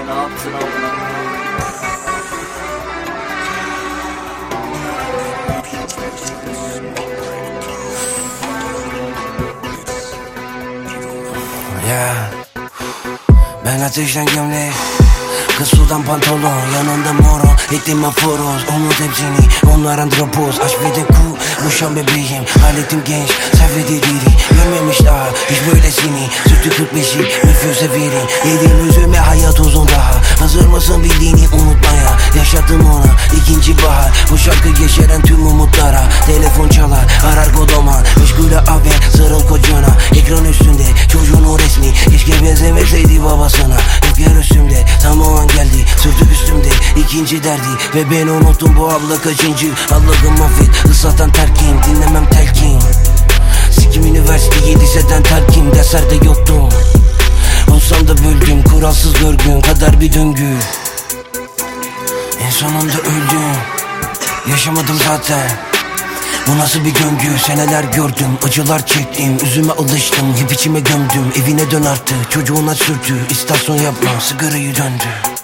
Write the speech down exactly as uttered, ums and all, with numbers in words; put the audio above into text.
Ne yaptın amına? Yeah. Ben ateşten gömlek, kız sudan pantolon, yanında moro, ettim aforoz. Umut hepsini, onlar andropoz. Aşk ve de ku, boşan bebeğim. Halletim genç, sevdi diri. Görmemiş daha, hiç böylesini. Sütü kırk beşi, müfüze verin. Yediğim üzüme hayat uzun daha. Hazır mısın bildiğini unutmaya? Yaşattım ona, ikinci bahar. Bu şarkı yeşeren tüm umutlara. Telefon çalar, arar kodoman. Meşgule abi, sarıl kocana. Ekran üstünde, çocuğun o resmi. Keşke benzemeseydi babasına. Rüzgar üstümde, tam o an geldi. Sürtük üstümde, ikinci derdi. Ve ben unuttum bu abla kaçıncı. Allah'ım affet, ıslatan terkim. Dinlemem telkin. Sikim üniversiteyi liseden terkim. Derslerde yoktum. Olsam da böldüm, kuralsız görgün. Kadar bir döngü. En sonunda öldüm. Yaşamadım zaten. Bu nasıl bir gömgü? Seneler gördüm, acılar çektim. Üzüme alıştım, hep içime gömdüm. Evine dön artık, çocuğuna sürtü. İstasyon yapma, sigarayı döndü.